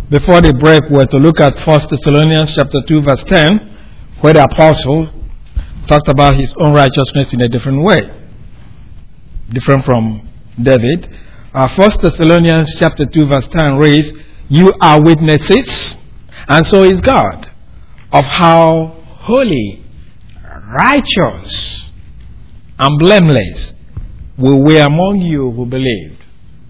before the break, we're to look at 1 Thessalonians chapter 2, verse 10, where the apostle talked about his own righteousness in a different way, different from David. 1 Thessalonians chapter 2, verse 10 reads, "You are witnesses, and so is God, of how holy, righteous, and blameless we were among you who believed."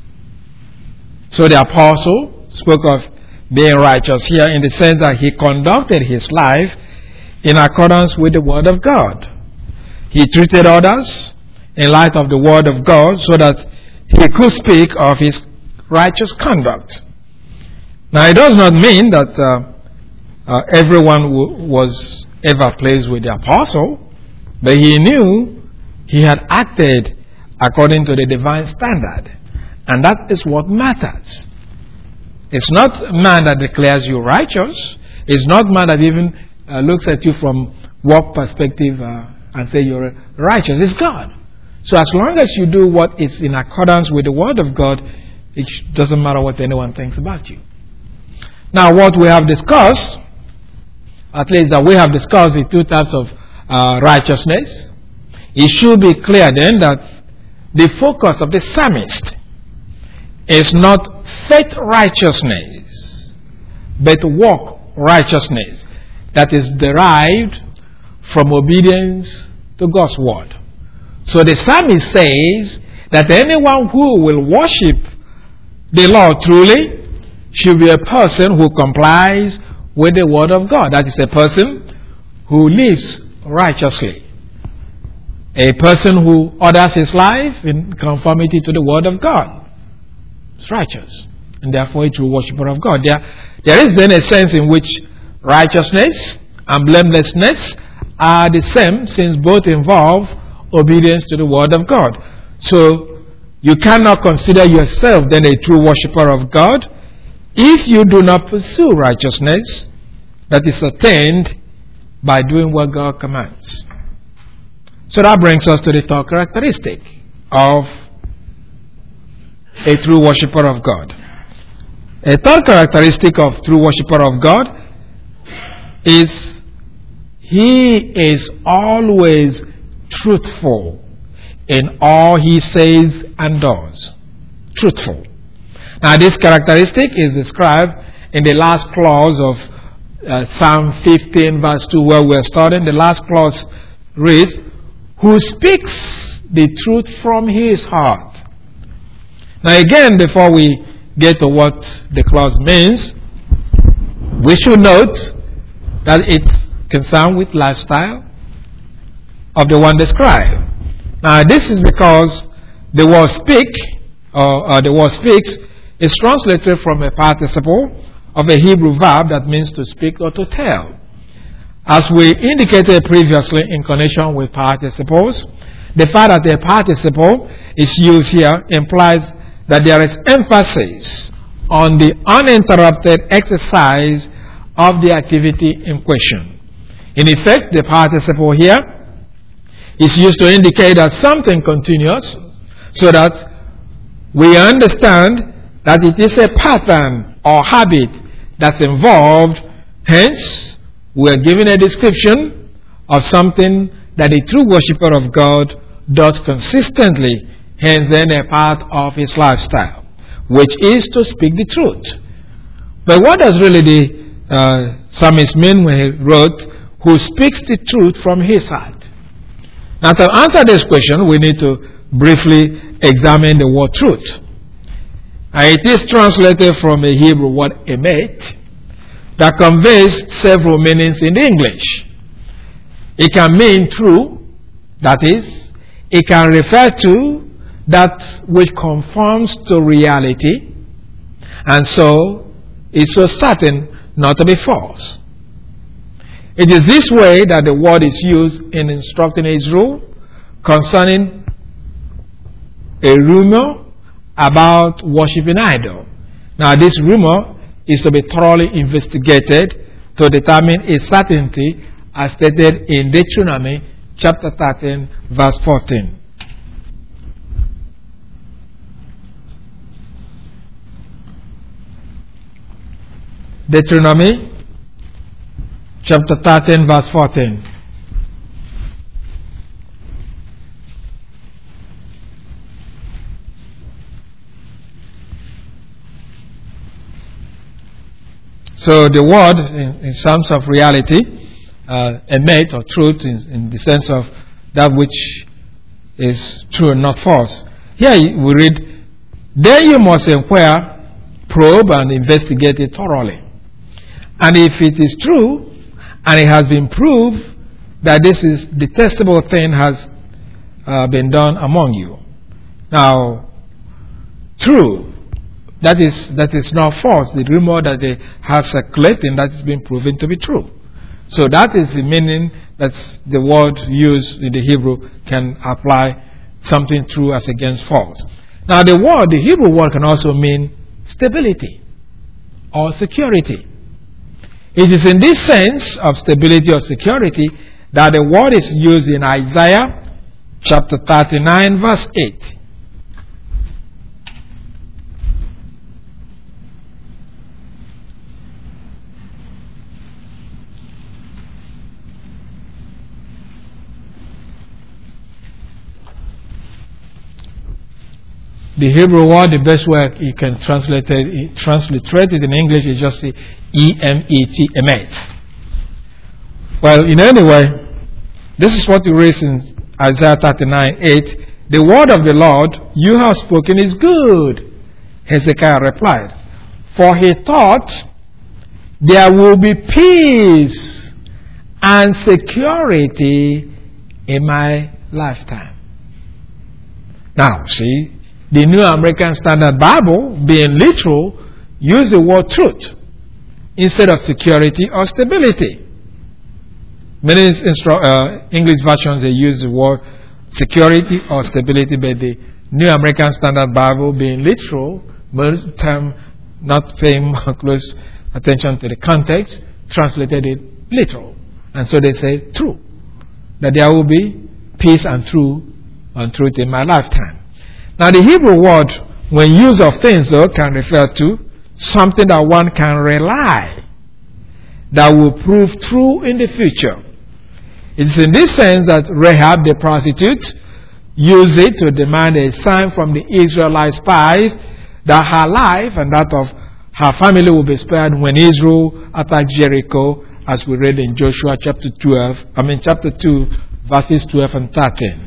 So the apostle spoke of being righteous here in the sense that he conducted his life in accordance with the Word of God. He treated others in light of the Word of God so that he could speak of his righteous conduct. Now, it does not mean that everyone was ever pleased with the apostle, but he knew he had acted according to the divine standard, and that is what matters. It's not man that declares you righteous. It's not man that even looks at you from what perspective and say you're righteous. It's God. So as long as you do what is in accordance with the Word of God, it doesn't matter what anyone thinks about you. Now, what we have discussed, at least that we have discussed the two types of righteousness, it should be clear then that the focus of the psalmist is not faith righteousness, but work righteousness that is derived from obedience to God's word. So the psalmist says that anyone who will worship the Lord truly should be a person who complies with the word of God. That is a person who lives righteously. A person who orders his life in conformity to the word of God is righteous, and therefore a true worshipper of God. There is then a sense in which righteousness and blamelessness are the same, since both involve obedience to the word of God. So you cannot consider yourself then a true worshipper of God if you do not pursue righteousness that is attained by doing what God commands. So that brings us to the third characteristic of a true worshipper of God. A third characteristic of true worshipper of God is he is always truthful in all he says and does. Truthful. Now, this characteristic is described in the last clause of Psalm 15, verse 2, where we're studying. The last clause reads, "Who speaks the truth from his heart." Now, again, before we get to what the clause means, we should note that it's concerned with lifestyle of the one described. Now, this is because the word speak, or the word speaks, is translated from a participle of a Hebrew verb that means to speak or to tell. As we indicated previously in connection with participles, the fact that a participle is used here implies that there is emphasis on the uninterrupted exercise of the activity in question. In effect, the participle here is used to indicate that something continues, so that we understand that it is a pattern or habit that's involved. Hence, we are given a description of something that a true worshipper of God does consistently, hence then a part of his lifestyle, which is to speak the truth. But what does really the psalmist mean when he wrote, "Who speaks the truth from his heart"? Now, to answer this question, we need to briefly examine the word truth. It is translated from a Hebrew word emet that conveys several meanings in English. It can mean true, that is, it can refer to that which conforms to reality, and so is so certain not to be false. It is this way that the word is used in instructing Israel concerning a rumor about worshiping idol. Now, this rumor is to be thoroughly investigated to determine its certainty, as stated in Deuteronomy chapter 13, verse 14. Deuteronomy chapter 13 verse 14. So the word, in terms of reality, emit or truth in the sense of that which is true and not false. Here we read, then you must inquire, probe and investigate it thoroughly. And if it is true, and it has been proved that this is detestable thing has been done among you. Now, true, that is not false. The rumor that they have circulating, that is being proven to be true. So that is the meaning that the word used in the Hebrew can apply something true as against false. Now the Hebrew word can also mean stability or security. It is in this sense of stability or security that the word is used in Isaiah chapter 39 verse 8. The Hebrew word, the best way you can translate it in English is just the E-M-E-T, emet. Well, in any way, this is what you read in Isaiah 39:8. The word of the Lord you have spoken is good, Hezekiah replied. For he thought there will be peace and security in my lifetime. Now, see, the New American Standard Bible, being literal, use the word truth instead of security or stability. Many English versions, they use the word security or stability, but the New American Standard Bible, being literal, most time not paying close attention to the context, translated it literal. And so they say true, that there will be peace and truth in my lifetime. Now the Hebrew word, when used of things though, can refer to something that one can rely, that will prove true in the future. It's in this sense that Rahab the prostitute used it to demand a sign from the Israelite spies that her life and that of her family will be spared when Israel attacked Jericho, as we read in Joshua chapter 2, verses 12 and 13.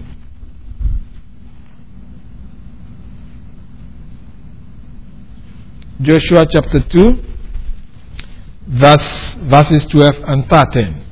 Joshua chapter 2, verses 12 and 13.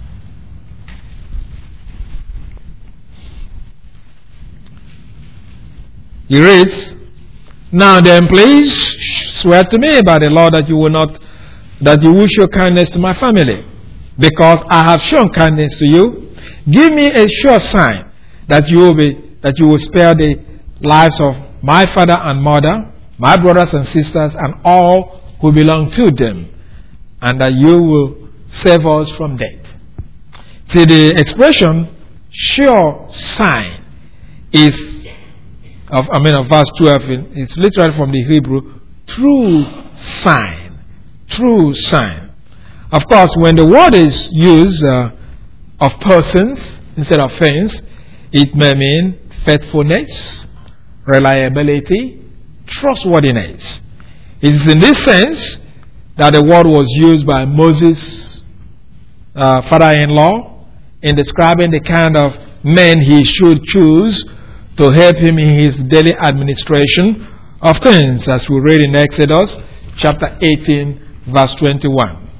He reads, now then, please swear to me by the Lord that you will show kindness to my family, because I have shown kindness to you. Give me a sure sign that you will spare the lives of my father and mother, my brothers and sisters, and all who belong to them, and that you will save us from death. See, the expression sure sign is of verse 12. It's literally from the Hebrew, true sign. True sign. Of course, when the word is used of persons instead of things, it may mean faithfulness, reliability, trustworthiness. It is in this sense that the word was used by Moses' father-in-law in describing the kind of men he should choose to help him in his daily administration of things, as we read in Exodus chapter 18, verse 21.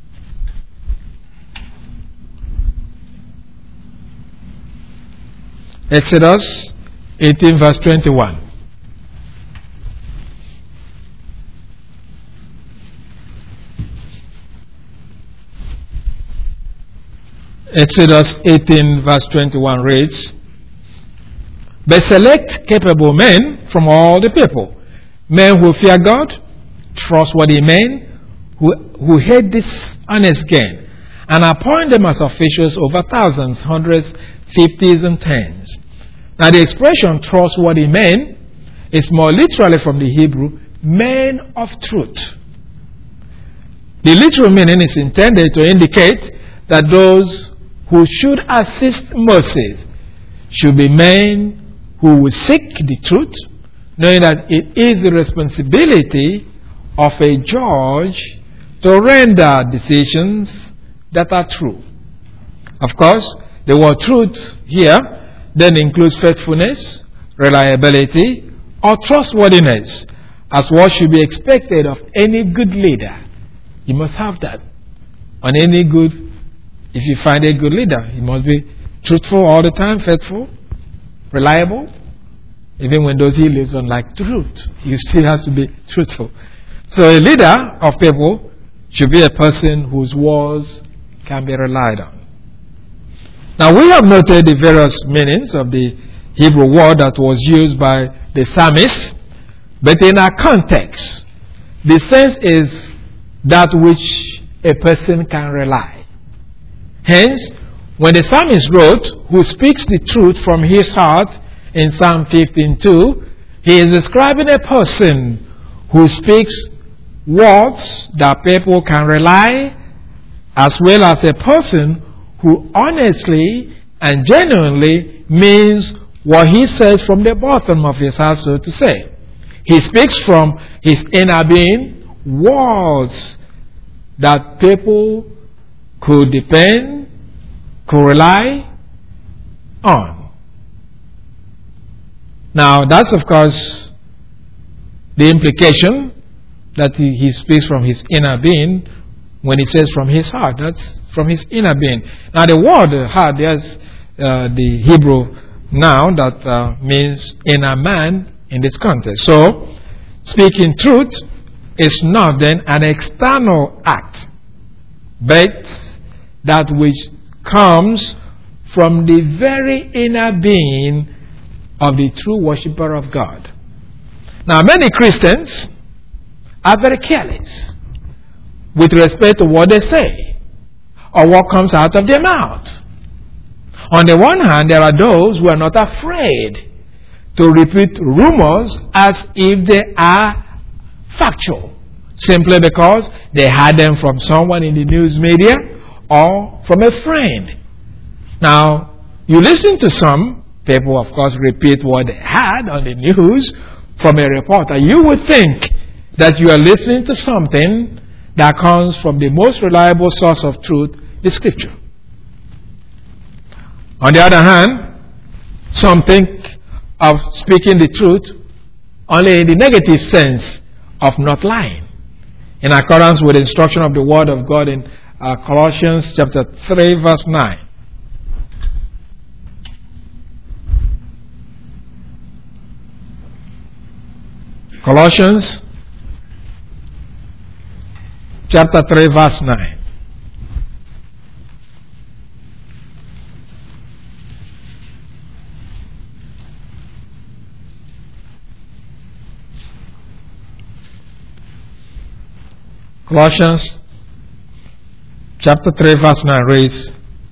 Exodus 18, verse 21. Exodus 18 verse 21 reads, but select capable men from all the people, men who fear God, trustworthy men who hate dishonest gain, and appoint them as officials over thousands, hundreds, fifties, and tens. Now the expression trustworthy men is more literally from the Hebrew, men of truth. The literal meaning is intended to indicate that those who should assist Moses should be men who will seek the truth, knowing that it is the responsibility of a judge to render decisions that are true. Of course, the word truth here then includes faithfulness, reliability, or trustworthiness as what should be expected of any good leader. You must have that. If you find a good leader, he must be truthful all the time, faithful, reliable. Even when those he lives on like truth, he still has to be truthful. So a leader of people should be a person whose words can be relied on. Now we have noted the various meanings of the Hebrew word that was used by the psalmist, but in our context, the sense is that which a person can rely. Hence, when the psalmist wrote, "Who speaks the truth from his heart," in Psalm 15:2, he is describing a person who speaks words that people can rely, as well as a person who honestly and genuinely means what he says from the bottom of his heart, so to say. He speaks from his inner being words that people could depend, could rely on. Now, that's of course the implication that he speaks from his inner being when he says from his heart. That's from his inner being. Now, the word heart, there's the Hebrew noun that means inner man in this context. So, speaking truth is not then an external act, but that which comes from the very inner being of the true worshipper of God. Now, many Christians are very careless with respect to what they say or what comes out of their mouth. On the one hand, there are those who are not afraid to repeat rumors as if they are factual, simply because they had them from someone in the news media or from a friend. Now, you listen to some people, of course, repeat what they had on the news from a reporter. You would think that you are listening to something that comes from the most reliable source of truth, the Scripture. On the other hand, some think of speaking the truth only in the negative sense of not lying, in accordance with the instruction of the Word of God in Colossians chapter 3, verse 9. Colossians chapter 3, verse 9. Colossians chapter 3, verse 9 reads,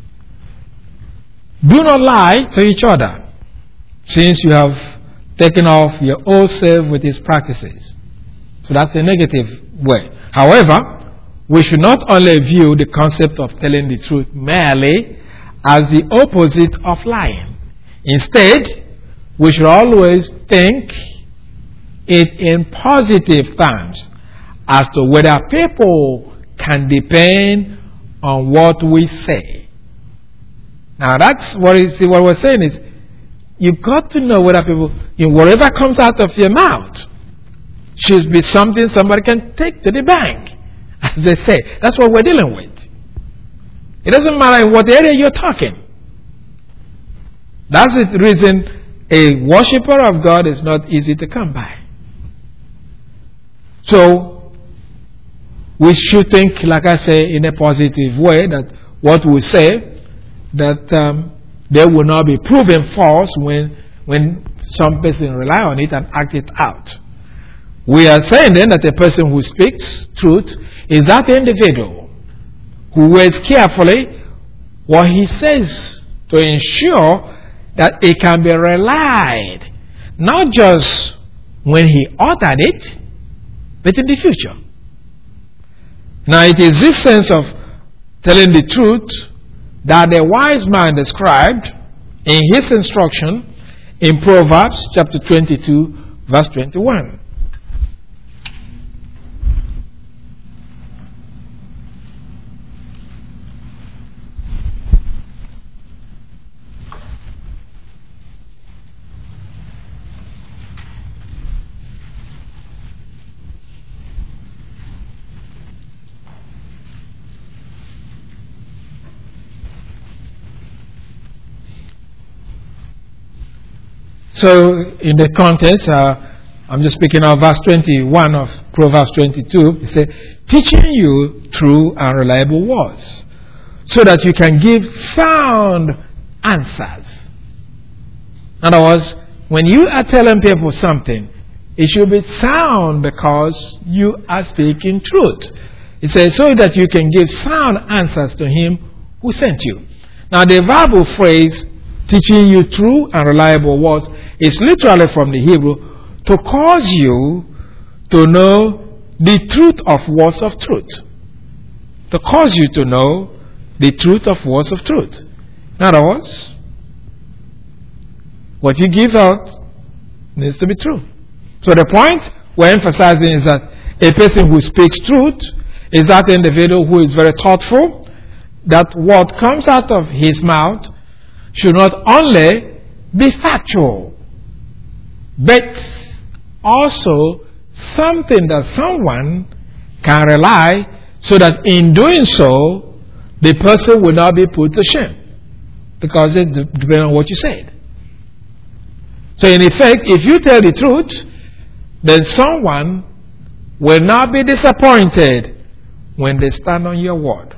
"Do not lie to each other, since you have taken off your old self with its practices." So that's a negative way. However, we should not only view the concept of telling the truth merely as the opposite of lying. Instead, we should always think it in positive terms as to whether people can depend on what we say. Now, that's what we're saying is, you've got to know whether people, whatever comes out of your mouth should be something somebody can take to the bank, as they say. That's what we're dealing with. It doesn't matter in what area you're talking. That's the reason a worshipper of God is not easy to come by. So, we should think, like I say, in a positive way, that what we say, that they will not be proven false when some person rely on it and act it out. We are saying then that a person who speaks truth is that individual who weighs carefully what he says to ensure that it can be relied, not just when he uttered it, but in the future. Now it is this sense of telling the truth that the wise man described in his instruction in Proverbs chapter 22 verse 21. So, in the context, I'm just speaking of verse 21 of Proverbs 22. It says, teaching you true and reliable words, so that you can give sound answers. In other words, when you are telling people something, it should be sound because you are speaking truth. It says, so that you can give sound answers to him who sent you. Now, the verbal phrase, teaching you true and reliable words, is literally from the Hebrew to cause you to know the truth of words of truth. To cause you to know the truth of words of truth. In other words, what you give out needs to be true. So the point we're emphasizing is that a person who speaks truth is that individual who is very thoughtful, that what comes out of his mouth should not only be factual, but also something that someone can rely, so that in doing so, the person will not be put to shame, because it depends on what you said. So in effect, if you tell the truth, then someone will not be disappointed when they stand on your word.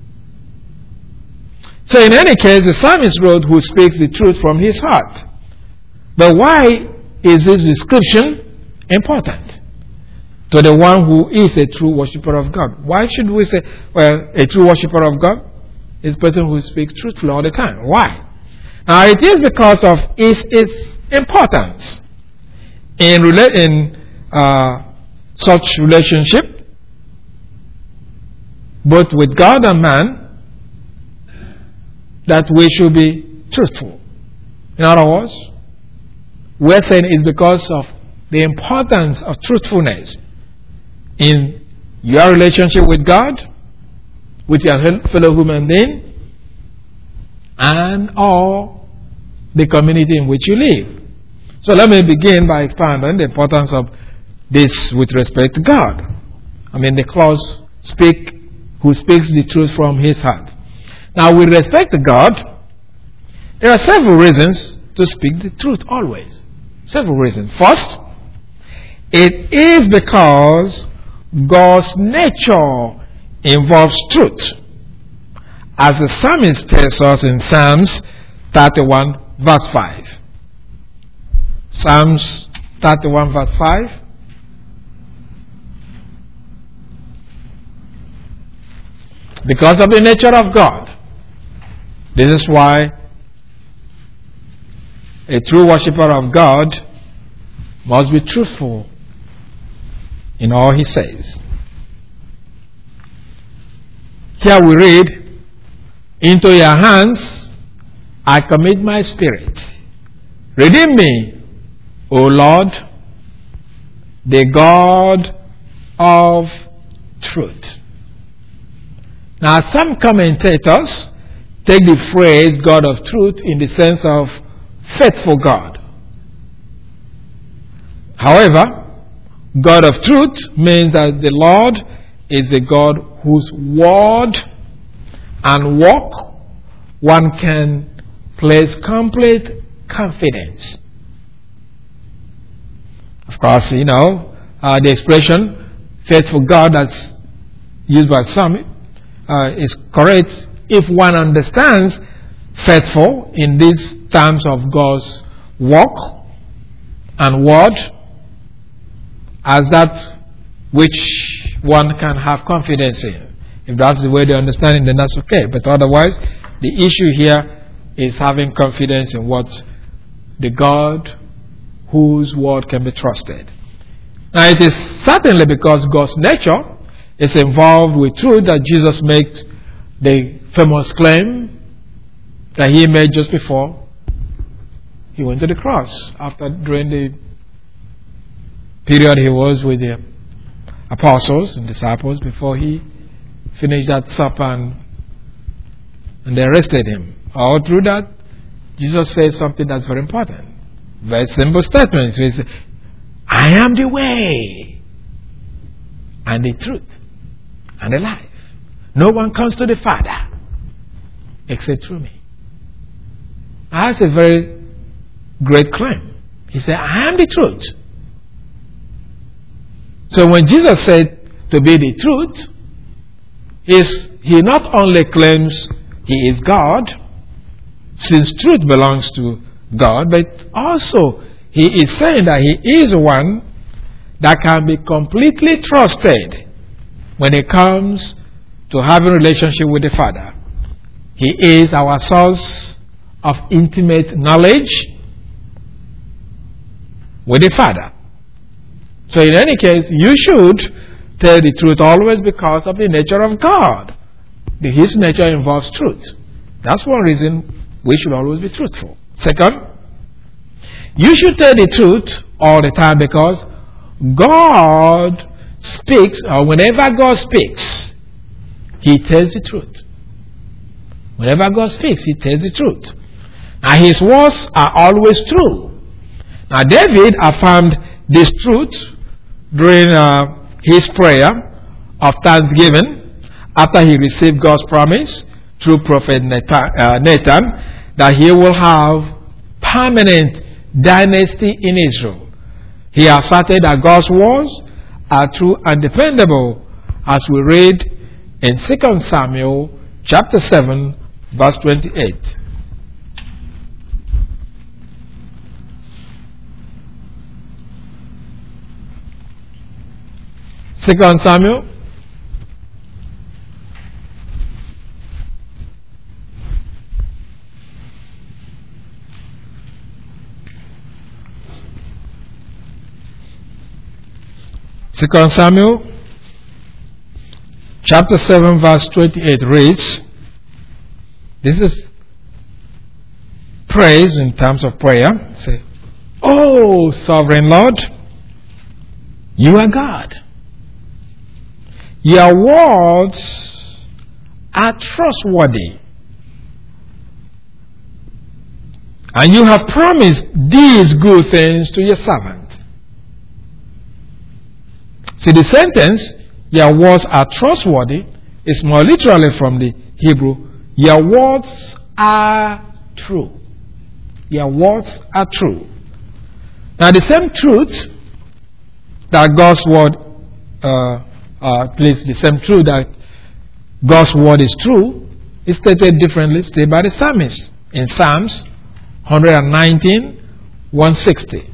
So in any case, the psalmist wrote, who speaks the truth from his heart. But why is this description important to the one who is a true worshipper of God? Why should we say, well, a true worshipper of God is a person who speaks truthfully all the time? Why? Now, it is because of its importance in such relationship, both with God and man, that we should be truthful. In other words, we're saying it's because of the importance of truthfulness in your relationship with God, with your fellow human being, and all the community in which you live. So let me begin by expanding the importance of this with respect to God. I mean, the clause who speaks the truth from his heart. Now, with respect to God, there are several reasons to speak the truth always. Several reasons. First, it is because God's nature involves truth. As the psalmist tells us in Psalms 31 verse 5. Psalms 31 verse 5. Because of the nature of God. This is why a true worshipper of God must be truthful in all he says. Here we read, into your hands I commit my spirit. Redeem me, O Lord, the God of truth. Now, some commentators take the phrase God of truth in the sense of faithful God. However, God of truth means that the Lord is a God whose word and work one can place complete confidence. Of course, the expression faithful God that's used by some is correct if one understands faithful in these terms of God's work and word as that which one can have confidence in. If that's the way they understand it, then that's okay. But otherwise, the issue here is having confidence in what the God whose word can be trusted. Now, it is certainly because God's nature is involved with truth that Jesus makes the famous claim that he made just before he went to the cross, during the period he was with the apostles and disciples before he finished that supper and they arrested him. All through that, Jesus said something that's very important. Very simple statement. He says, I am the way and the truth and the life. No one comes to the Father except through me. That's a very great claim. He said, I am the truth. So when Jesus said to be the truth, he not only claims he is God, since truth belongs to God, but also he is saying that he is one that can be completely trusted when it comes to having a relationship with the Father. He is our source of intimate knowledge with the Father. So in any case, you should tell the truth always because of the nature of God. His nature involves truth. That's one reason we should always be truthful. Second, you should tell the truth all the time because God speaks, or whenever God speaks, He tells the truth. Whenever God speaks, He tells the truth. Now His words are always true. Now David affirmed this truth during his prayer of thanksgiving after he received God's promise through prophet Nathan that he will have permanent dynasty in Israel. He asserted that God's words are true and dependable, as we read in 2 Samuel chapter 7 verse 28. Second Samuel chapter 7 verse 28 reads, this is praise in terms of prayer. Say, "Oh, sovereign Lord, you are God. Your words are trustworthy, and you have promised these good things to your servant." See, the sentence, "your words are trustworthy," is more literally from the Hebrew, "your words are true." Your words are true. Now, the same truth that God's word, at least the same truth that God's word is true, is stated differently, stated by the psalmist in Psalms 119, 160.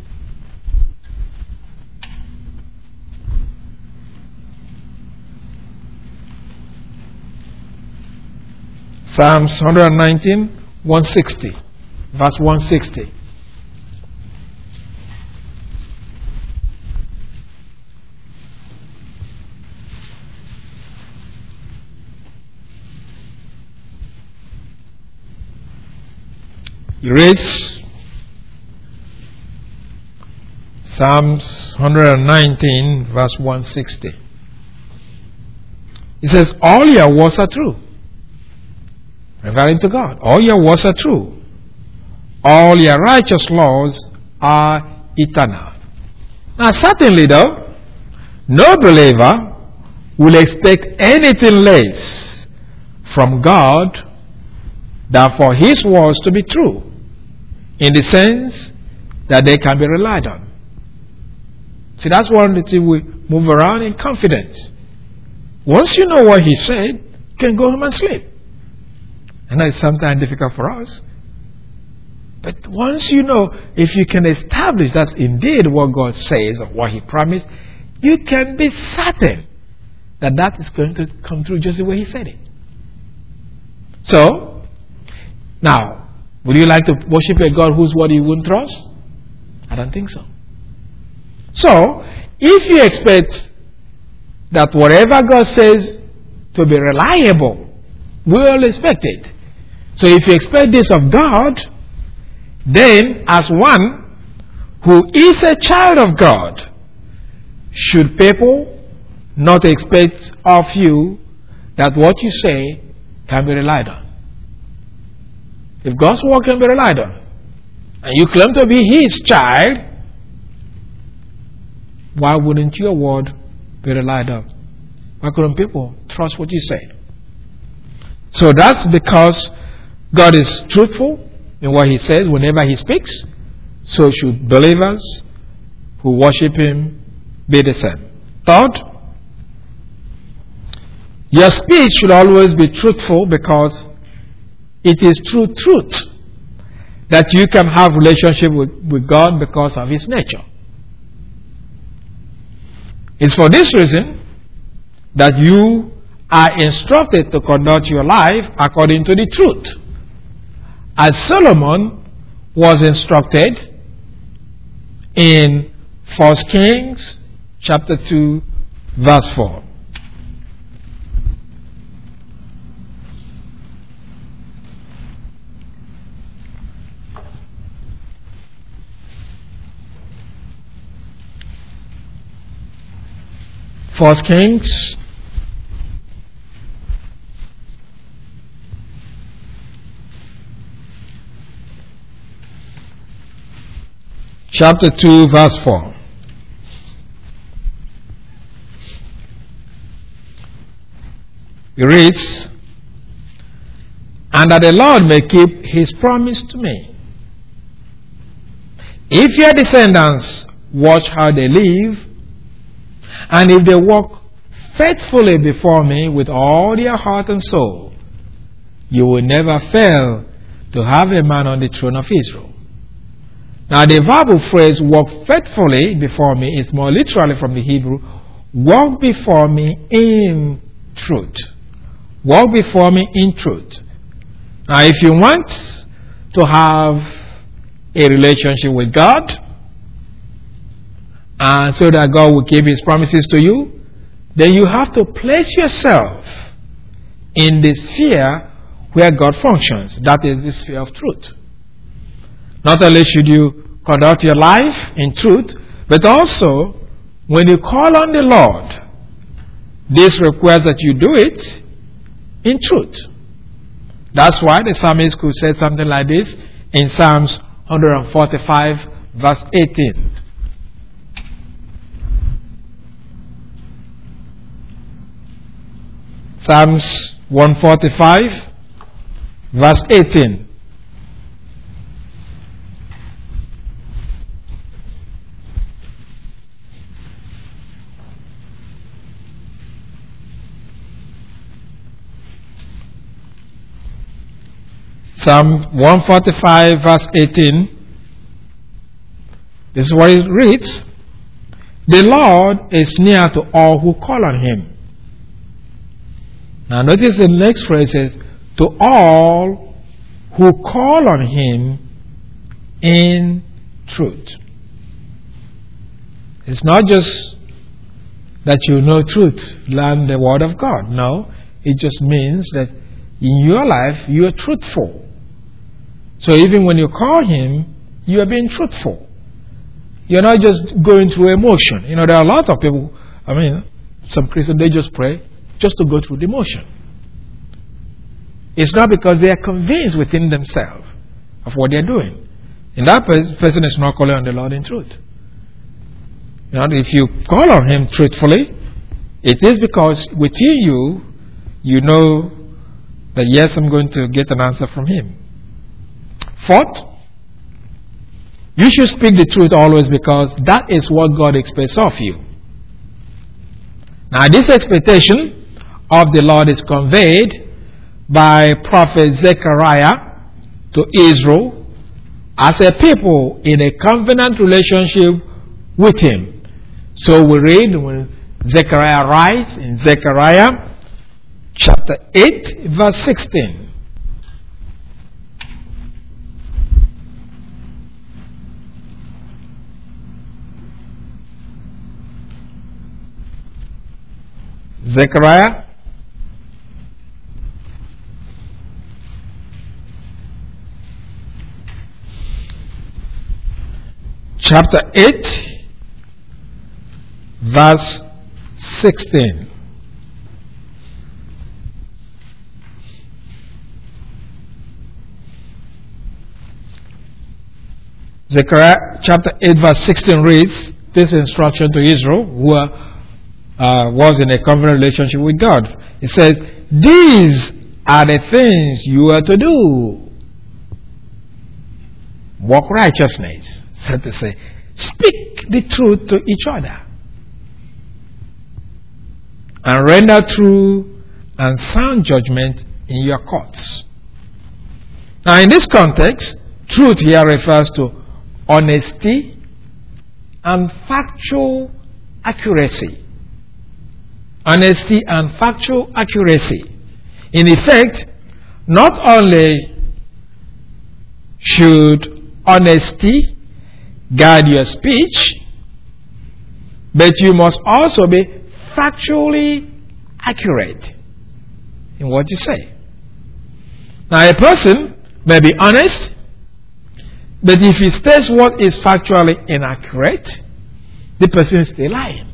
Psalms 119, 160. Verse 160. He reads Psalms 119 verse 160. He says, "All your words are true." Referring to God. All your words are true. All your righteous laws are eternal. Now certainly though, no believer will expect anything less from God than for His words to be true, in the sense that they can be relied on. See, that's one of the things we move around in confidence. Once you know what He said, you can go home and sleep. And that's sometimes difficult for us. But once you know, if you can establish that's indeed what God says or what He promised, you can be certain that that is going to come through just the way He said it. So, now, would you like to worship a God whose word you wouldn't trust? I don't think so. So, if you expect that whatever God says to be reliable, we will expect it. So if you expect this of God, then as one who is a child of God, should people not expect of you that what you say can be relied on? If God's word can be relied on, and you claim to be His child, why wouldn't your word be relied on? Why couldn't people trust what you say? So that's because God is truthful in what He says whenever He speaks. So should believers who worship Him be the same. Third, your speech should always be truthful, because it is through truth that you can have relationship with God because of His nature. It's for this reason that you are instructed to conduct your life according to the truth, as Solomon was instructed in 1 Kings chapter 2 verse 4. First Kings chapter 2 verse 4. It reads, "And that the Lord may keep His promise to me, if your descendants watch how they live, and if they walk faithfully before me with all their heart and soul, you will never fail to have a man on the throne of Israel." Now the verbal phrase "walk faithfully before me" is more literally from the Hebrew "walk before me in truth." Walk before me in truth. Now if you want to have a relationship with God, and so that God will keep His promises to you, then you have to place yourself in the sphere where God functions. That is the sphere of truth. Not only should you conduct your life in truth, but also when you call on the Lord, this requires that you do it in truth. That's why the psalmist could say something like this in Psalms 145 verse 18. Psalms 145 verse 18. Psalm 145 verse 18. This is what it reads. "The Lord is near to all who call on Him." Now notice the next phrase says, "to all who call on Him in truth." It's not just that you know truth, learn the Word of God. No, it just means that in your life you are truthful. So even when you call Him, you are being truthful. You're not just going through emotion. You know, there are a lot of people, some Christians, they just pray just to go through the motion. It's not because they are convinced within themselves of what they're doing. And that person is not calling on the Lord in truth. You know, if you call on Him truthfully, it is because within you, you know that yes, I'm going to get an answer from Him. Fourth, you should speak the truth always, because that is what God expects of you. Now this expectation of the Lord is conveyed by prophet Zechariah to Israel as a people in a covenant relationship with Him. So we read when Zechariah writes in Zechariah chapter 8 verse 16. Zechariah chapter 8 verse 16. Zechariah chapter 8 verse 16 reads this instruction to Israel, who was in a covenant relationship with God. It says, "These are the things you are to do. Walk righteousness," so to say. Speak the truth to each other. And render true and sound judgment in your courts. Now, in this context, truth here refers to honesty and factual accuracy. Honesty and factual accuracy. In effect, not only should honesty guide your speech, but you must also be factually accurate in what you say. Now, a person may be honest, but if he says what is factually inaccurate, the person is still lying.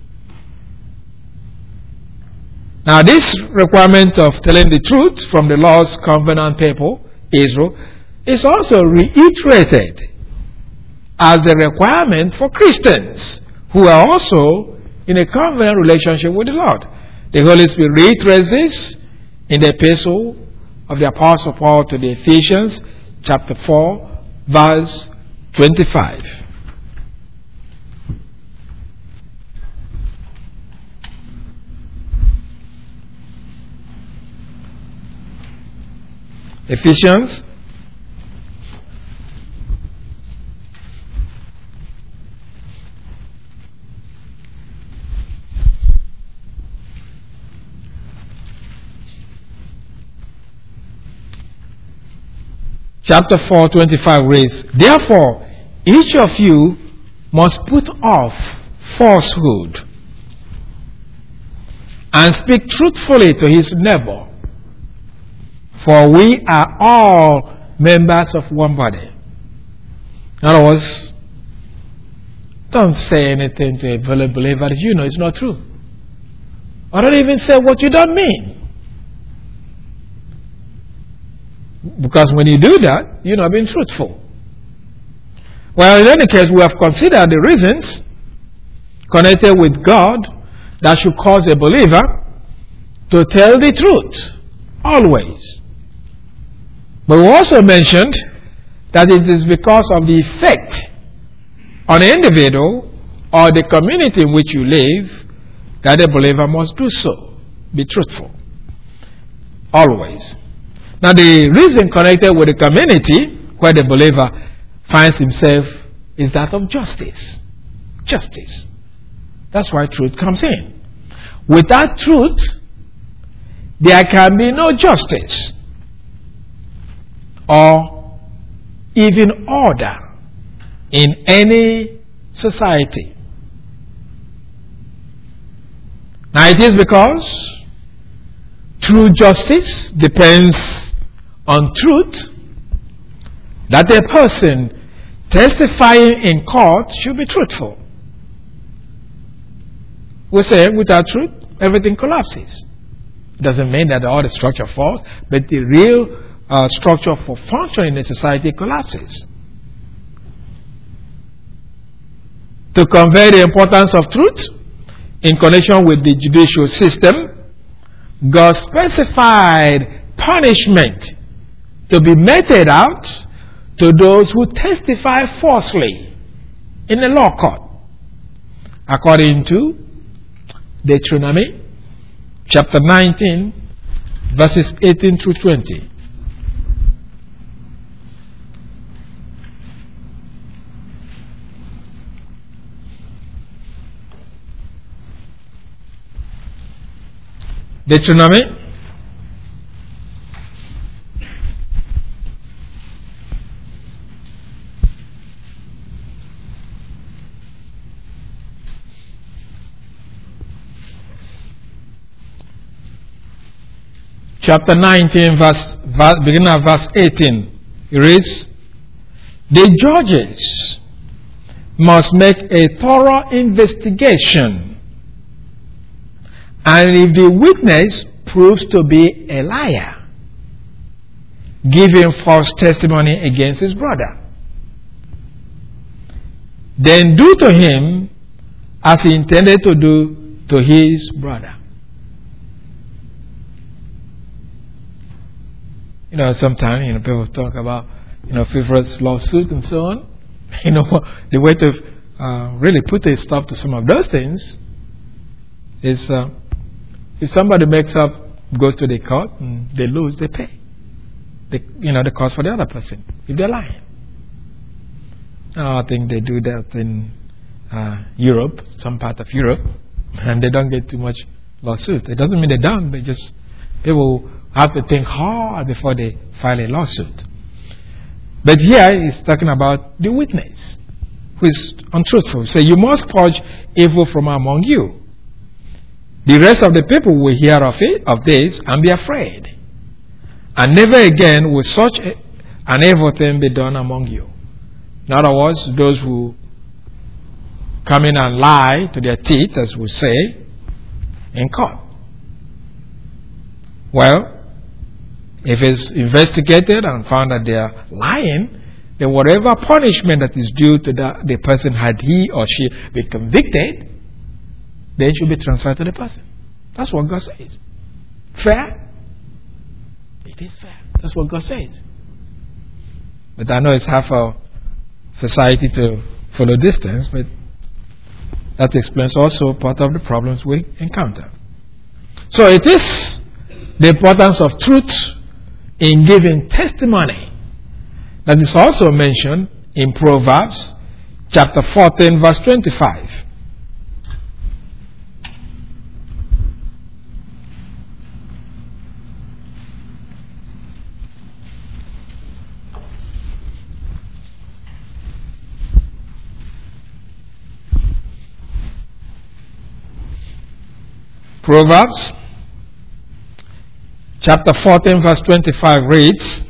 Now, this requirement of telling the truth from the Lord's covenant people, Israel, is also reiterated as a requirement for Christians who are also in a covenant relationship with the Lord. The Holy Spirit reiterates this in the epistle of the Apostle Paul to the Ephesians, chapter 4, verse 25. Ephesians chapter 4:25 reads, "Therefore, each of you must put off falsehood and speak truthfully to his neighbor, for we are all members of one body." In other words, don't say anything to a fellow believer that you know is not true. Or don't even say what you don't mean. Because when you do that, you're not being truthful. Well, in any case, we have considered the reasons connected with God that should cause a believer to tell the truth, always. But we also mentioned that it is because of the effect on the individual or the community in which you live that a believer must do so. Be truthful. Always. Now, the reason connected with the community where the believer finds himself is that of justice. Justice. That's why truth comes in. Without truth, there can be no justice or even order in any society. Now, it is because true justice depends on truth that a person testifying in court should be truthful. We say without truth, everything collapses. It doesn't mean that all the structure falls, but the real structure for functioning in a society collapses. To convey the importance of truth in connection with the judicial system, God specified punishment to be meted out to those who testify falsely in the law court. According to Deuteronomy chapter 19, verses 18 through 20. Deuteronomy chapter 19, beginning of verse 18, it reads, "The judges must make a thorough investigation, and if the witness proves to be a liar, giving false testimony against his brother, then do to him as he intended to do to his brother." Sometimes, people talk about, frivolous lawsuit and so on. The way to really put a stop to some of those things is if somebody goes to the court and they lose, they pay. The cost for the other person if they're lying. I think they do that in Europe, some part of Europe, and they don't get too much lawsuit. It doesn't mean they don't. People have to think hard before they file a lawsuit. But here he's talking about the witness who is untruthful. So you must purge evil from among you. The rest of the people will hear of this and be afraid. And never again will such an evil thing be done among you. In other words, those who come in and lie to their teeth, as we say, in court. Well, if it's investigated and found that they are lying, then whatever punishment that is due to the person, had he or she been convicted, they should be transferred to the person. That's what God says. Fair? It is fair. That's what God says. But I know it's hard for society to follow this things, but that explains also part of the problems we encounter. So it is the importance of truth in giving testimony that is also mentioned in Proverbs chapter 14 verse 25. Proverbs chapter 14 verse 25 reads,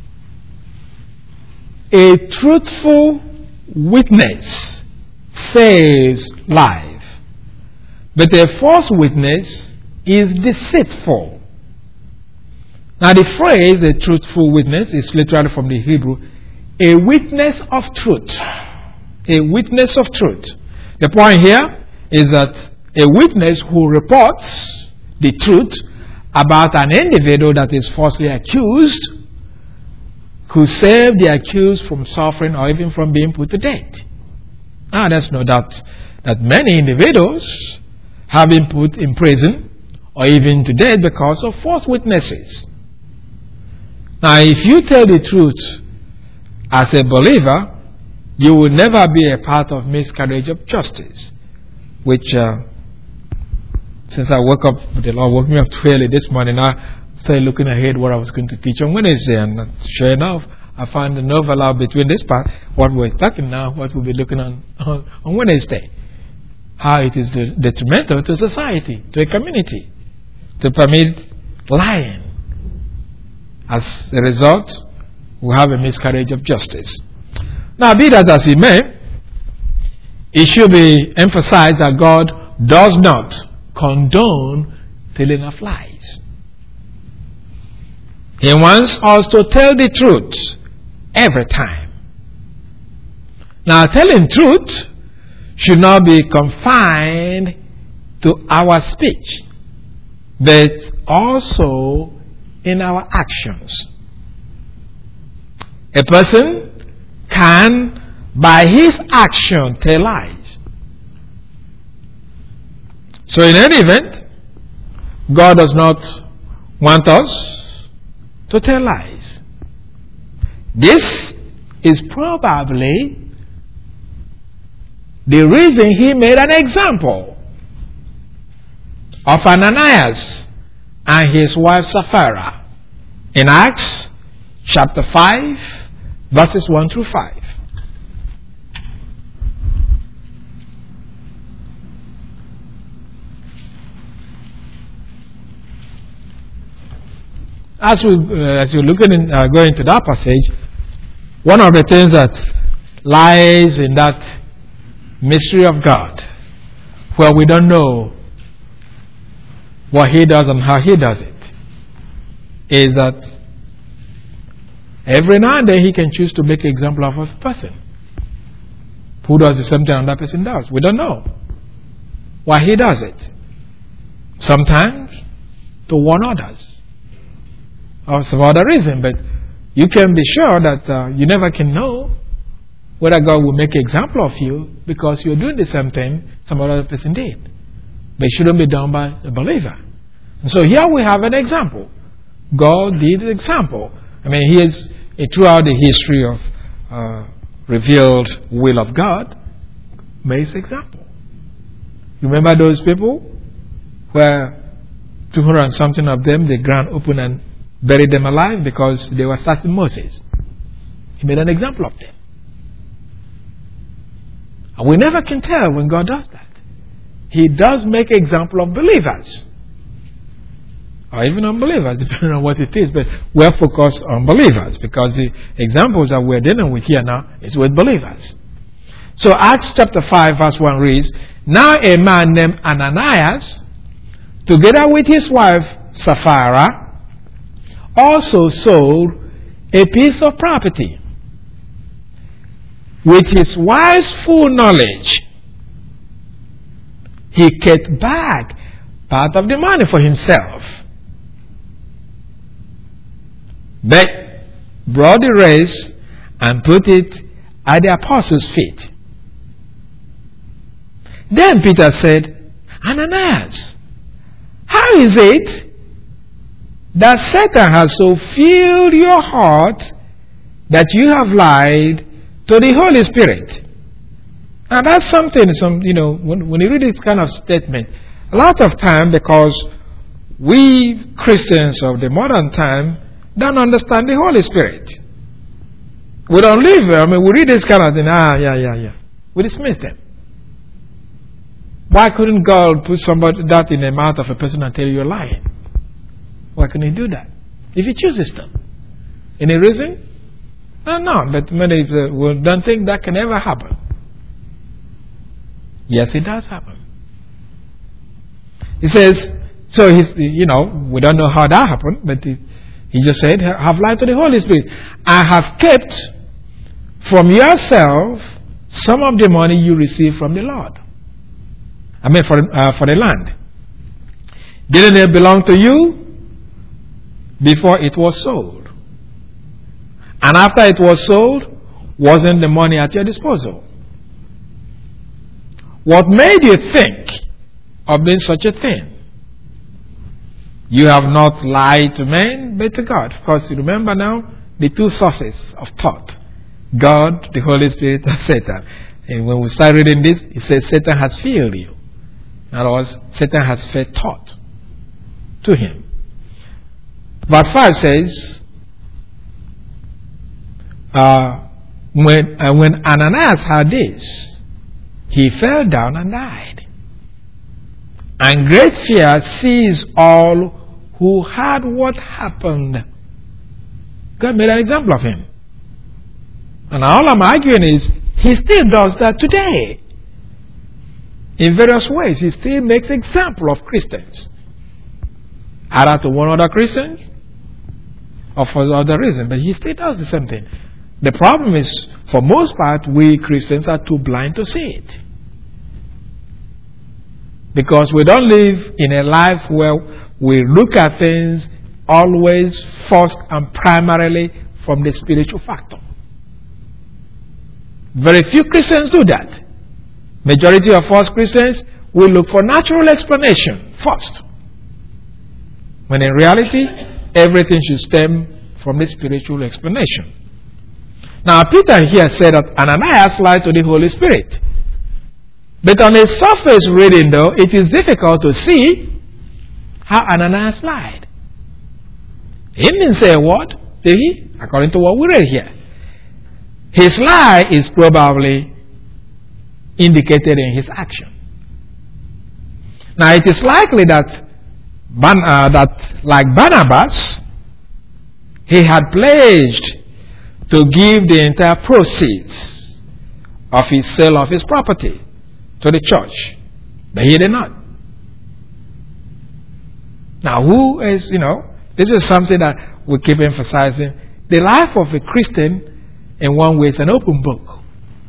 "A truthful witness saves life, but a false witness is deceitful." Now the phrase "a truthful witness" is literally from the Hebrew, a witness of truth. A witness of truth. The point here is that a witness who reports the truth about an individual that is falsely accused could save the accused from suffering or even from being put to death. Now, there's no doubt that many individuals have been put in prison or even to death because of false witnesses. Now, if you tell the truth as a believer, you will never be a part of miscarriage of justice, which since I woke up, the Lord woke me up too early this morning, I started looking ahead what I was going to teach on Wednesday, and sure enough, I found an overlap between this part, what we're talking now, what we'll be looking on Wednesday. How it is detrimental to society, to a community, to permit lying. As a result, we have a miscarriage of justice. Now, be that as it may, it should be emphasized that God does not condone telling of lies. He wants us to tell the truth every time. Now, telling truth should not be confined to our speech, but also in our actions. A person can, by his action, tell lies. So in any event, God does not want us to tell lies. This is probably the reason he made an example of Ananias and his wife Sapphira in Acts chapter 5 verses 1 through 5. as you're looking in, going to that passage, one of the things that lies in that mystery of God, where we don't know what He does and how He does it, is that every now and then He can choose to make an example of a person who does the same thing another person does. We don't know why He does it. Sometimes to warn others, or some other reason, but you can be sure that you never can know whether God will make an example of you because you're doing the same thing some other person did. But it shouldn't be done by a believer. And so here we have an example. God did an example. I mean, He is throughout the history of revealed will of God, makes example. Remember those people where 200 and something of them, the ground opened and buried them alive because they were assassinating Moses. He made an example of them. And we never can tell when God does that. He does make an example of believers. Or even unbelievers, depending on what it is. But we're focused on believers because the examples that we're dealing with here now is with believers. So Acts chapter 5 verse 1 reads, Now a man named Ananias, together with his wife Sapphira, also sold a piece of property. With his wife's full knowledge, he kept back part of the money for himself, but brought the rest and put it at the apostles' feet. Then Peter said, Ananias, how is it that Satan has so filled your heart that you have lied to the Holy Spirit? And that's something, when you read this kind of statement, a lot of time, because we Christians of the modern time don't understand the Holy Spirit. We don't live, we read this kind of thing, we dismiss them. Why couldn't God put that in the mouth of a person and tell you you're lying? Why couldn't He do that? If He chooses to. Any reason? No, but many don't think that can ever happen. Yes, it does happen. He says, so we don't know how that happened, but he just said, have lied to the Holy Spirit. I have kept from yourself some of the money you received from the Lord. For the land. Didn't it belong to you before it was sold? And after it was sold, wasn't the money at your disposal? What made you think of doing such a thing? You have not lied to men, but to God. Of course, you remember now the two sources of thought. God, the Holy Spirit, and Satan. And when we start reading this, it says Satan has filled you. In other words, Satan has fed thought to him. Verse 5 says, when Ananias heard this, he fell down and died. And great fear seized all who heard what happened. God made an example of him. And all I'm arguing is, He still does that today. In various ways, He still makes example of Christians. Either to warn other Christians, or for other reasons. But He still does the same thing. The problem is, for most part, we Christians are too blind to see it. Because we don't live in a life where we look at things always first and primarily from the spiritual factor. Very few Christians do that. Majority of us Christians will look for natural explanation first. When in reality, everything should stem from the spiritual explanation. Now, Peter here said that Ananias lied to the Holy Spirit. But on a surface reading, though, it is difficult to see how Ananias lied. He didn't say a word, did he? According to what we read here. His lie is probably indicated in his action. Now, it is likely that like Barnabas, he had pledged to give the entire proceeds of his sale of his property to the church. But he did not. Now, who is, this is something that we keep emphasizing. The life of a Christian, in one way, is an open book.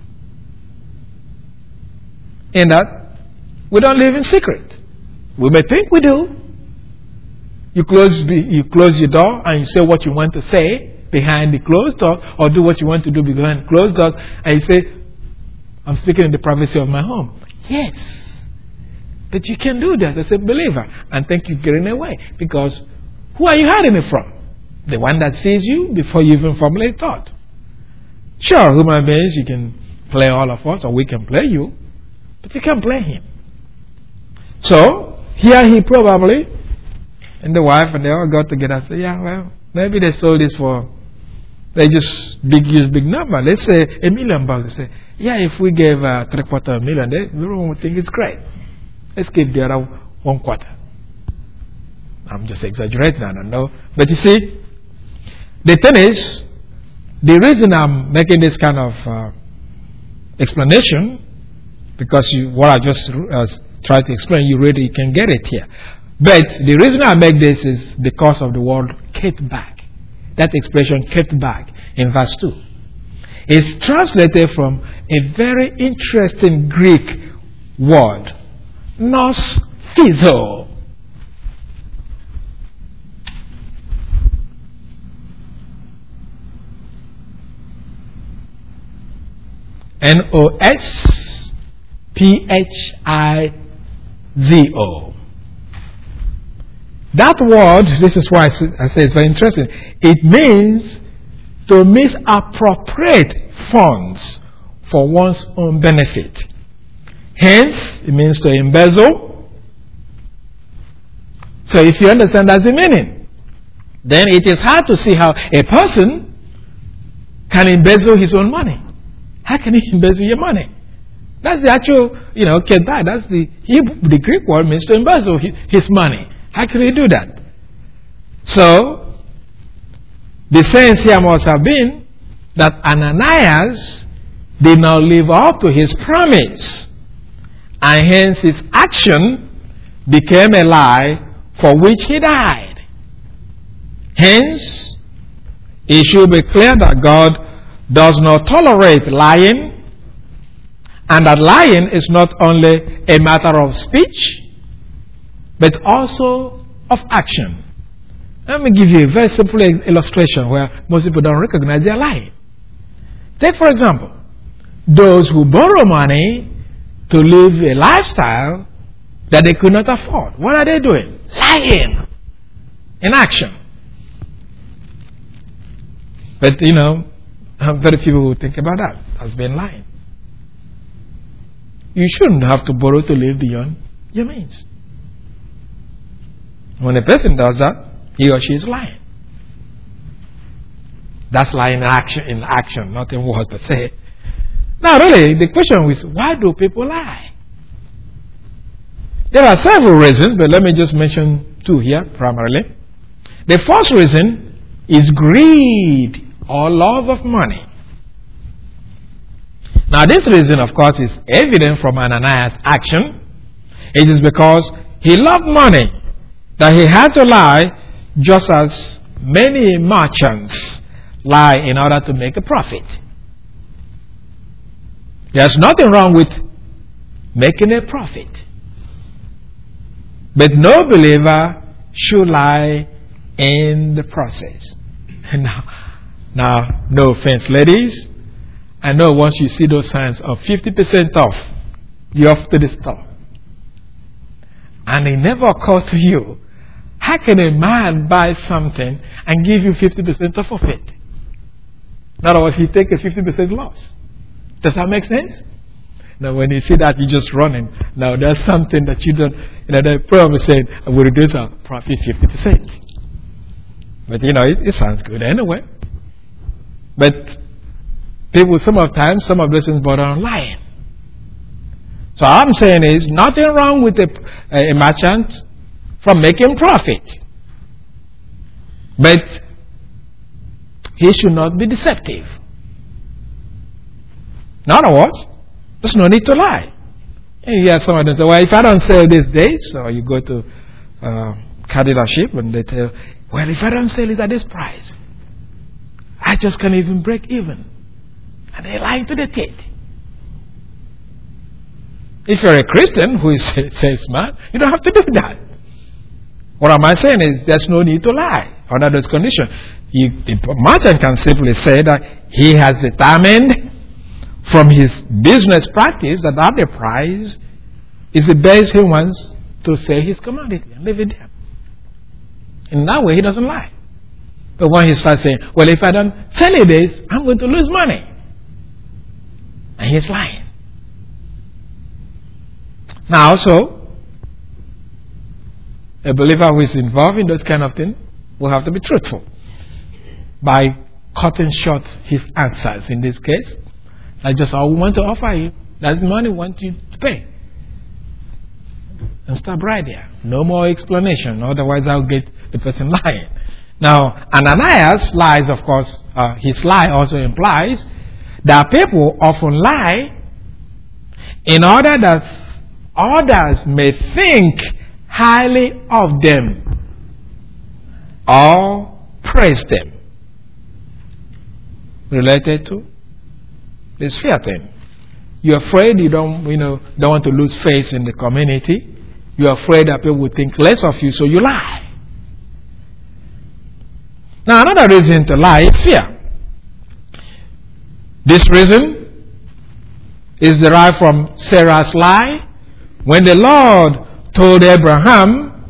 In that, we don't live in secret. We may think we do. You close your door and you say what you want to say behind the closed door, or do what you want to do behind closed doors, and you say, I'm speaking in the privacy of my home. Yes. But you can do that as a believer and think you're getting away. Because who are you hiding it from? The one that sees you before you even formally thought. Sure, human beings, you can play all of us, or we can play you, but you can't play him. So, here he probably, and the wife, and they all got together and said, yeah, well, maybe they sold this for, they just use big number. Let's say $1 million. They say, yeah, if we gave $750,000, they won't think it's great. Let's give the other 1/4. I'm just exaggerating, I don't know. But you see, the thing is, the reason I'm making this kind of explanation, because what I just tried to explain, you can get it here. But the reason I make this is because of the word kept back. That expression kept back in verse 2. It's translated from a very interesting Greek word, nos physo. NOSPHIZO. That word, this is why I say it's very interesting. It means to misappropriate funds for one's own benefit. Hence, it means to embezzle. So if you understand that's the meaning, then it is hard to see how a person can embezzle his own money. How can he embezzle your money? That's the actual, kedai. That's the Greek word means to embezzle his money. How can he do that? So, the sense here must have been that Ananias did not live up to his promise, and hence his action became a lie for which he died. Hence, it should be clear that God does not tolerate lying, and that lying is not only a matter of speech, but also of action. Let me give you a very simple illustration where most people don't recognize they're lying. Take, for example, those who borrow money to live a lifestyle that they could not afford. What are they doing? Lying in action. But, very few people think about that as being lying. You shouldn't have to borrow to live beyond your means. When a person does that, he or she is lying. That's lying in action, not in words per se. Now, really, the question is, why do people lie? There are several reasons, but let me just mention two here primarily. The first reason is greed or love of money. Now, this reason, of course, is evident from Ananias' action. It is because he loved money that he had to lie, just as many merchants lie in order to make a profit. There's nothing wrong with making a profit. But no believer should lie in the process. Now, no offense, ladies. I know once you see those signs of 50% off, you're off to the store. And it never occurred to you, how can a man buy something and give you 50% off of it? In other words, he take a 50% loss. Does that make sense? Now, when you see that, you're just running. Now, there's something that you don't, they're probably saying, we'll reduce our profit 50%. But, it sounds good anyway. But people, some of those things border on lying. So all I'm saying is, nothing wrong with a merchant from making profit. But he should not be deceptive. In other words, there's no need to lie. And you hear someone say, well, if I don't sell these days, or you go to car dealership and they tell, well, if I don't sell it at this price, I just can't even break even. And they're lying to the teeth. If you're a Christian who is a salesman, you don't have to do that. What am I saying is there's no need to lie under those conditions. The merchant can simply say that he has determined from his business practice that the price is the best he wants to sell his commodity and leave it there. In that way, he doesn't lie. But when he starts saying, well, if I don't sell it this, I'm going to lose money. And he's lying. Now, also, a believer who is involved in those kind of things will have to be truthful by cutting short his answers in this case. Like just all we want to offer you, that's the money we want you to pay. And stop right there. No more explanation, otherwise I'll get the person lying. Now, Ananias lies, of course, his lie also implies that people often lie in order that others may think highly of them or praise them. Related to this fear thing. You're afraid you don't want to lose face in the community. You're afraid that people will think less of you, so you lie. Now, another reason to lie is fear. This reason is derived from Sarah's lie when the Lord told Abraham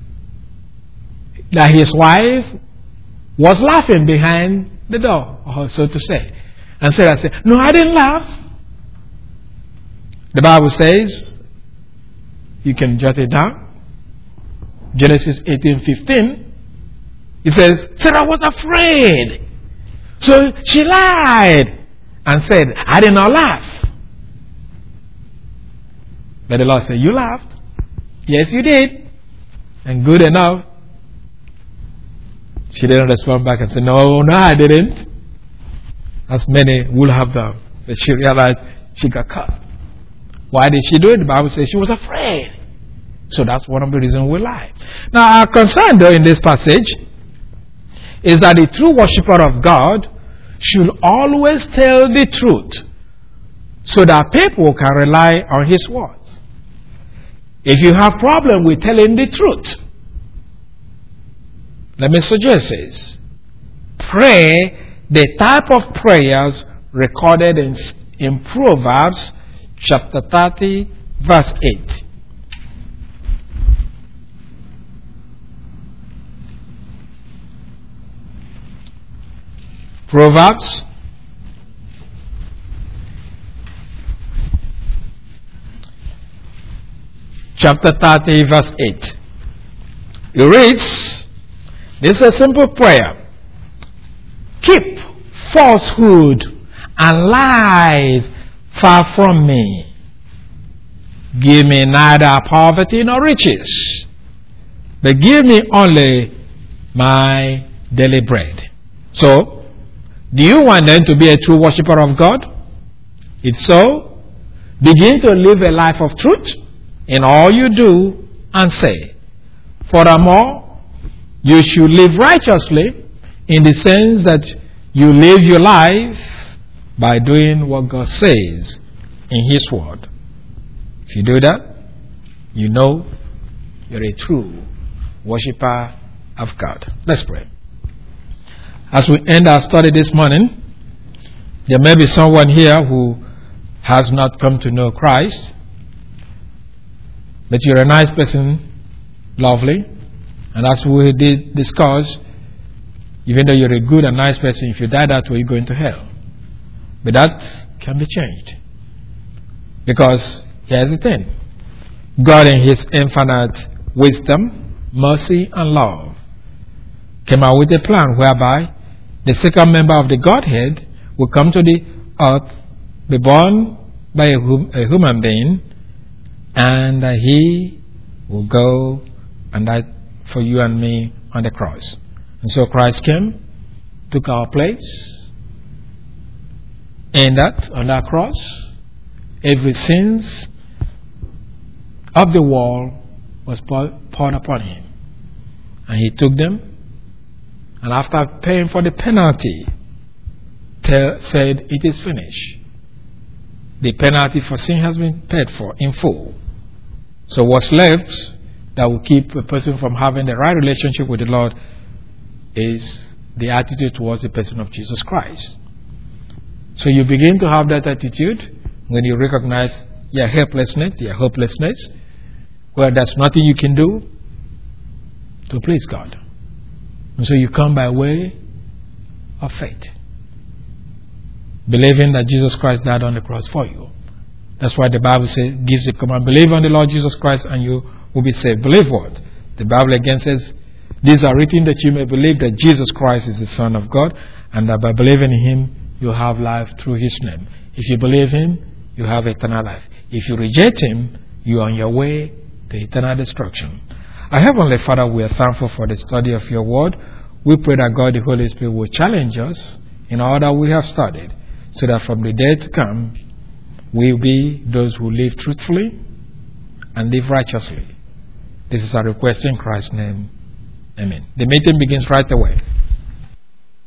that his wife was laughing behind the door, or so to say. And Sarah said, no, I didn't laugh. The Bible says, you can jot it down, Genesis 18:15. It says, Sarah was afraid. So she lied and said, I did not laugh. But the Lord said, you laughed. Yes, you did. And good enough. She didn't respond back and say, no, I didn't. As many would have done. But she realized she got caught. Why did she do it? The Bible says she was afraid. So that's one of the reasons we lie. Now, our concern, though, in this passage is that the true worshiper of God should always tell the truth so that people can rely on his words. If you have problem with telling the truth, let me suggest this. Pray the type of prayers recorded in Proverbs chapter 30, verse 8. Proverbs chapter 30, verse 8. It reads, this is a simple prayer. Keep falsehood and lies far from me. Give me neither poverty nor riches, but give me only my daily bread. So, do you want them to be a true worshiper of God? If so, begin to live a life of truth in all you do and say. Furthermore, you should live righteously in the sense that you live your life by doing what God says in His Word. If you do that, you know you're a true worshiper of God. Let's pray. As we end our study this morning, there may be someone here who has not come to know Christ, but you're a nice person, lovely, and as we did discuss, even though you're a good and nice person, if you die that way, you're going to hell. But that can be changed. Because here's the thing. God in His infinite wisdom, mercy, and love came out with a plan whereby the second member of the Godhead will come to the earth, be born by a human being, and He will go and die for you and me on the cross. And so Christ came, took our place, and that on that cross, every sins of the world was poured upon him. And he took them, and after paying for the penalty, said, "It is finished." The penalty for sin has been paid for in full. So what's left that will keep a person from having the right relationship with the Lord is the attitude towards the person of Jesus Christ. So you begin to have that attitude when you recognize your helplessness, where there's nothing you can do to please God. And so you come by way of faith, believing that Jesus Christ died on the cross for you. That's why the Bible says, gives the command, believe on the Lord Jesus Christ and you will be saved. Believe what? The Bible again says, these are written that you may believe that Jesus Christ is the Son of God, and that by believing in him, you have life through his name. If you believe him, you have eternal life. If you reject him, you are on your way to eternal destruction. Our Heavenly Father, we are thankful for the study of your word. We pray that God, the Holy Spirit, will challenge us in all that we have studied, so that from the day to come, we will be those who live truthfully and live righteously. This is our request in Christ's name. Amen. The meeting begins right away.